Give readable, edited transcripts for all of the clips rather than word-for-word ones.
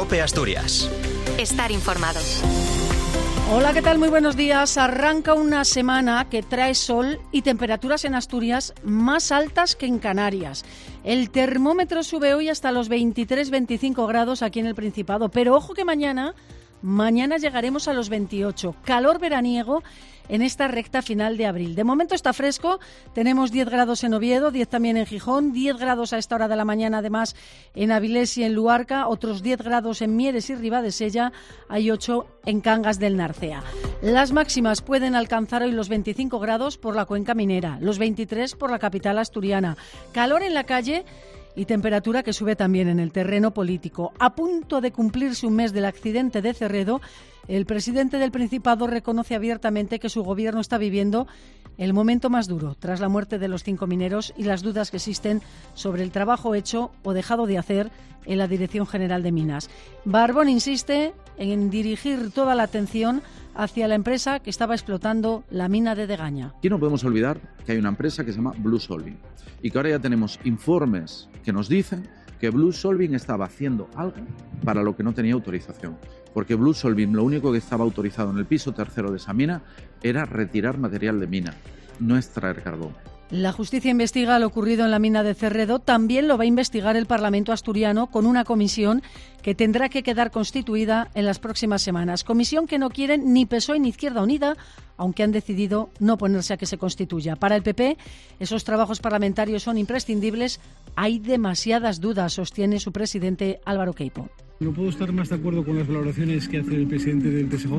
COPE Asturias. Estar informado. Hola, ¿qué tal? Muy buenos días. Arranca una semana que trae sol y temperaturas en Asturias más altas que en Canarias. El termómetro sube hoy hasta los 23-25 grados aquí en el Principado, pero ojo que mañana llegaremos a los 28. Calor veraniego en esta recta final de abril. De momento está fresco, tenemos 10 grados en Oviedo, 10 también en Gijón, 10 grados a esta hora de la mañana además en Avilés y en Luarca, otros 10 grados en Mieres y Ribadesella, hay 8 en Cangas del Narcea. Las máximas pueden alcanzar hoy los 25 grados por la cuenca minera, los 23 por la capital asturiana. Calor en la calle y temperatura que sube también en el terreno político. A punto de cumplirse un mes del accidente de Cerredo, el presidente del Principado reconoce abiertamente que su gobierno está viviendo el momento más duro tras la muerte de los 5 mineros y las dudas que existen sobre el trabajo hecho o dejado de hacer en la Dirección General de Minas. Barbón insiste en dirigir toda la atención hacia la empresa que estaba explotando la mina de Degaña. Aquí no podemos olvidar que hay una empresa que se llama Blue Solving y que ahora ya tenemos informes que nos dicen que Blue Solving estaba haciendo algo para lo que no tenía autorización. Porque Blue Solving lo único que estaba autorizado en el piso tercero de esa mina era retirar material de mina, no extraer carbón. La justicia investiga lo ocurrido en la mina de Cerredo. También lo va a investigar el Parlamento asturiano con una comisión que tendrá que quedar constituida en las próximas semanas. Comisión que no quieren ni PSOE ni Izquierda Unida, aunque han decidido no ponerse a que se constituya. Para el PP, esos trabajos parlamentarios son imprescindibles. Hay demasiadas dudas, sostiene su presidente Álvaro Queipo. No puedo estar más de acuerdo con las valoraciones que hace el presidente del TSJ,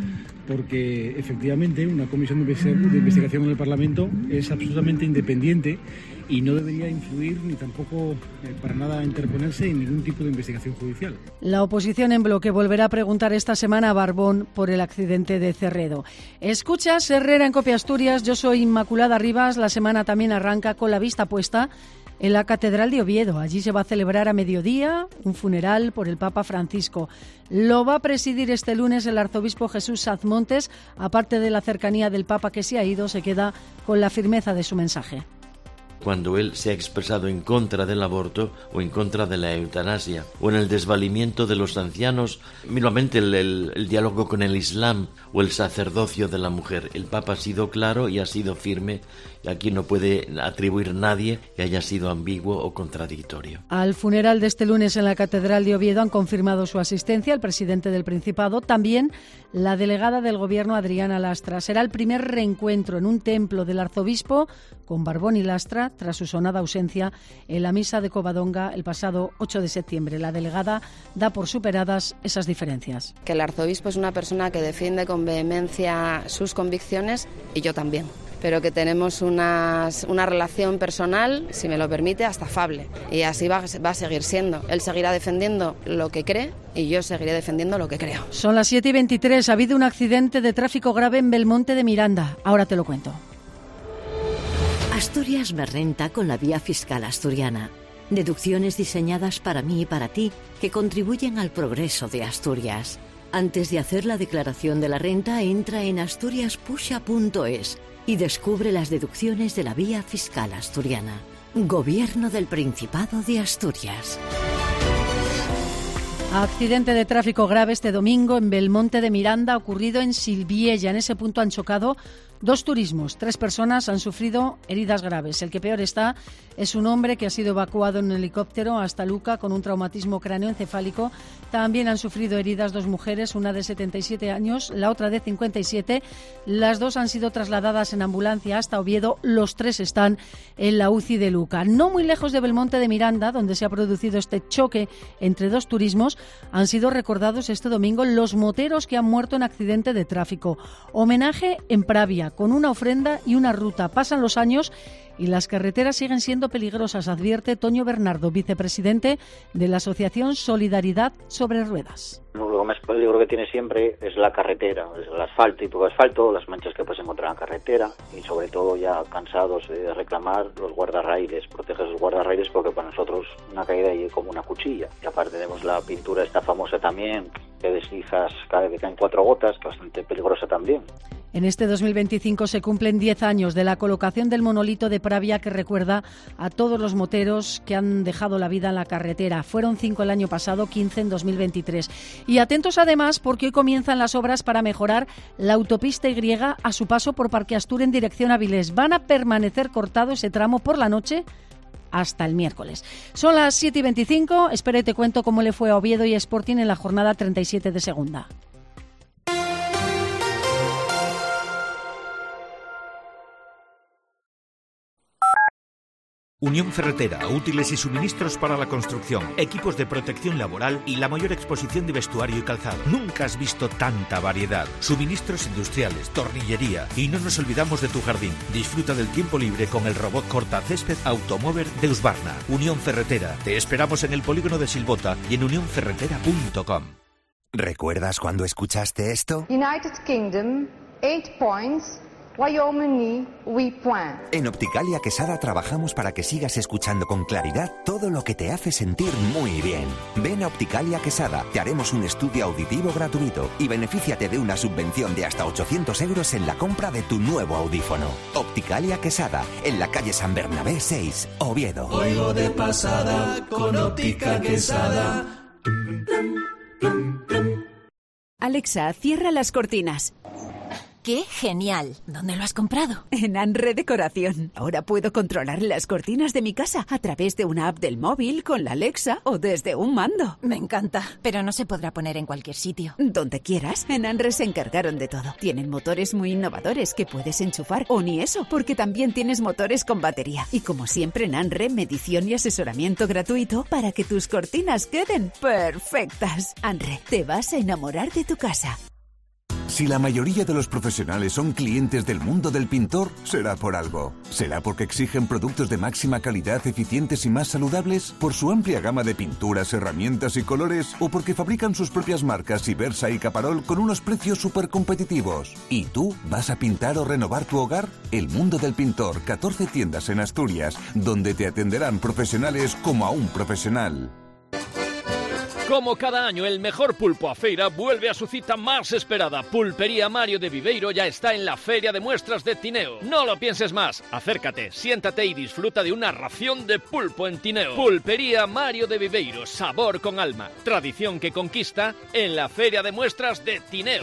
porque efectivamente una comisión de investigación en el Parlamento es absolutamente independiente y no debería influir ni tampoco para nada interponerse en ningún tipo de investigación judicial. La oposición en bloque volverá a preguntar esta semana a Barbón por el accidente de Cerredo. Escuchas Herrera en COPE Asturias, yo soy Inmaculada Rivas. La semana también arranca con la vista puesta en la Catedral de Oviedo. Allí se va a celebrar a mediodía un funeral por el Papa Francisco. Lo va a presidir este lunes el arzobispo Jesús Sazmontes. Aparte de la cercanía del Papa que se ha ido, se queda con la firmeza de su mensaje. Cuando él se ha expresado en contra del aborto o en contra de la eutanasia o en el desvalimiento de los ancianos, mismamente el diálogo con el Islam o el sacerdocio de la mujer, el Papa ha sido claro y ha sido firme, y aquí no puede atribuir nadie que haya sido ambiguo o contradictorio. Al funeral de este lunes en la Catedral de Oviedo han confirmado su asistencia el presidente del Principado, también la delegada del Gobierno Adriana Lastra. Será el primer reencuentro en un templo del arzobispo con Barbón y Lastra tras su sonada ausencia en la misa de Covadonga el pasado 8 de septiembre. La delegada da por superadas esas diferencias. Que el arzobispo es una persona que defiende con vehemencia sus convicciones y yo también, pero que tenemos una relación personal, si me lo permite, hasta afable. Y así va a seguir siendo. Él seguirá defendiendo lo que cree y yo seguiré defendiendo lo que creo. Son las 7:23. Ha habido un accidente de tráfico grave en Belmonte de Miranda. Ahora te lo cuento. Asturias me renta con la Vía Fiscal Asturiana. Deducciones diseñadas para mí y para ti que contribuyen al progreso de Asturias. Antes de hacer la declaración de la renta, entra en asturiaspusha.es y descubre las deducciones de la Vía Fiscal Asturiana. Gobierno del Principado de Asturias. Accidente de tráfico grave este domingo en Belmonte de Miranda, ocurrido en Silviella. En ese punto han chocado 2 turismos. 3 personas han sufrido heridas graves. El que peor está es un hombre que ha sido evacuado en un helicóptero hasta Luca con un traumatismo cráneoencefálico. También han sufrido heridas 2 mujeres, una de 77 años, la otra de 57. Las 2 han sido trasladadas en ambulancia hasta Oviedo. Los 3 están en la UCI de Luca. No muy lejos de Belmonte de Miranda, donde se ha producido este choque entre 2 turismos, han sido recordados este domingo los moteros que han muerto en accidente de tráfico. Homenaje en Pravia, con una ofrenda y una ruta. Pasan los años y las carreteras siguen siendo peligrosas, advierte Toño Bernardo, vicepresidente de la Asociación Solidaridad sobre Ruedas. Lo más peligro que tiene siempre es la carretera, es el asfalto y poco asfalto, las manchas que puedes encontrar en la carretera y sobre todo ya cansados de reclamar los guardarraíles, proteger los guardarraíles porque para nosotros una caída es como una cuchilla. Y aparte tenemos la pintura esta famosa también, que deslizas cada vez que caen 4 gotas, que es bastante peligrosa también. En este 2025 se cumplen 10 años de la colocación del monolito de Pravia que recuerda a todos los moteros que han dejado la vida en la carretera. Fueron 5 el año pasado, 15 en 2023. Y atentos además porque hoy comienzan las obras para mejorar la autopista Y a su paso por Parque Astur en dirección a Avilés. Van a permanecer cortado ese tramo por la noche hasta el miércoles. Son las 7:25. Espera y te cuento cómo le fue a Oviedo y Sporting en la jornada 37 de segunda. Unión Ferretera, útiles y suministros para la construcción, equipos de protección laboral y la mayor exposición de vestuario y calzado. Nunca has visto tanta variedad. Suministros industriales, tornillería y no nos olvidamos de tu jardín. Disfruta del tiempo libre con el robot cortacésped Automover de Husqvarna. Unión Ferretera. Te esperamos en el polígono de Silvota y en unionferretera.com. ¿Recuerdas cuando escuchaste esto? United Kingdom, 8 points. Wyoming, 8 points. En Opticalia Quesada trabajamos para que sigas escuchando con claridad todo lo que te hace sentir muy bien. Ven a Opticalia Quesada, te haremos un estudio auditivo gratuito y benefíciate de una subvención de hasta 800 euros en la compra de tu nuevo audífono. Opticalia Quesada, en la calle San Bernabé 6, Oviedo. Oigo de pasada con Óptica Quesada. Alexa, cierra las cortinas. ¡Qué genial! ¿Dónde lo has comprado? En Anre Decoración. Ahora puedo controlar las cortinas de mi casa a través de una app del móvil, con la Alexa o desde un mando. Me encanta, pero no se podrá poner en cualquier sitio. Donde quieras. En Anre se encargaron de todo. Tienen motores muy innovadores que puedes enchufar, o ni eso, porque también tienes motores con batería. Y como siempre en Anre, medición y asesoramiento gratuito para que tus cortinas queden perfectas. Anre, te vas a enamorar de tu casa. Si la mayoría de los profesionales son clientes del mundo del pintor, será por algo. ¿Será porque exigen productos de máxima calidad, eficientes y más saludables? ¿Por su amplia gama de pinturas, herramientas y colores? ¿O porque fabrican sus propias marcas Ibersa y Caparol con unos precios súper competitivos? ¿Y tú vas a pintar o renovar tu hogar? El mundo del pintor, 14 tiendas en Asturias, donde te atenderán profesionales como a un profesional. Como cada año, el mejor pulpo a feira vuelve a su cita más esperada. Pulpería Mario de Viveiro ya está en la Feria de Muestras de Tineo. No lo pienses más. Acércate, siéntate y disfruta de una ración de pulpo en Tineo. Pulpería Mario de Viveiro, sabor con alma. Tradición que conquista en la Feria de Muestras de Tineo.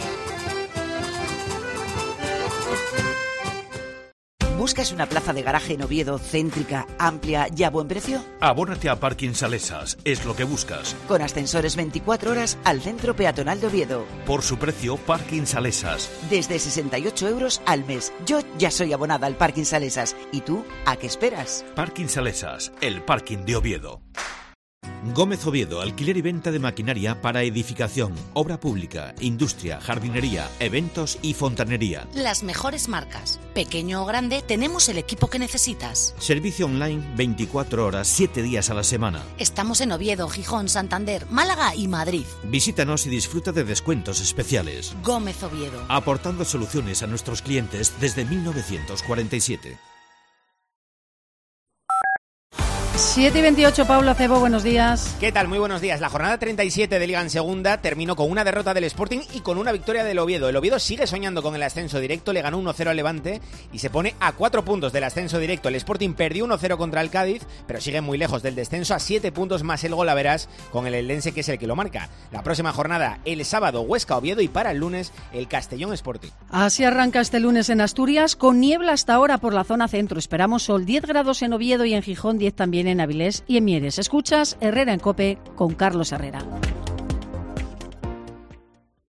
¿Buscas una plaza de garaje en Oviedo céntrica, amplia y a buen precio? Abónate a Parking Salesas, es lo que buscas. Con ascensores 24 horas al centro peatonal de Oviedo. Por su precio, Parking Salesas. Desde 68 euros al mes. Yo ya soy abonada al Parking Salesas. ¿Y tú, a qué esperas? Parking Salesas, el parking de Oviedo. Gómez Oviedo, alquiler y venta de maquinaria para edificación, obra pública, industria, jardinería, eventos y fontanería. Las mejores marcas. Pequeño o grande, tenemos el equipo que necesitas. Servicio online 24 horas, 7 días a la semana. Estamos en Oviedo, Gijón, Santander, Málaga y Madrid. Visítanos y disfruta de descuentos especiales. Gómez Oviedo. Aportando soluciones a nuestros clientes desde 1947. 7:28, Pablo Acebo, buenos días. ¿Qué tal? Muy buenos días. La jornada 37 de Liga en Segunda terminó con una derrota del Sporting y con una victoria del Oviedo. El Oviedo sigue soñando con el ascenso directo, le ganó 1-0 al Levante y se pone a 4 puntos del ascenso directo. El Sporting perdió 1-0 contra el Cádiz, pero sigue muy lejos del descenso, a 7 puntos más el golaveras con el Eldense, que es el que lo marca. La próxima jornada, el sábado, Huesca-Oviedo y para el lunes, el Castellón Sporting. Así arranca este lunes en Asturias, con niebla hasta ahora por la zona centro. Esperamos sol, 10 grados en Oviedo y en Gijón, 10 también en Avilés y en Mieres. Escuchas Herrera en COPE con Carlos Herrera.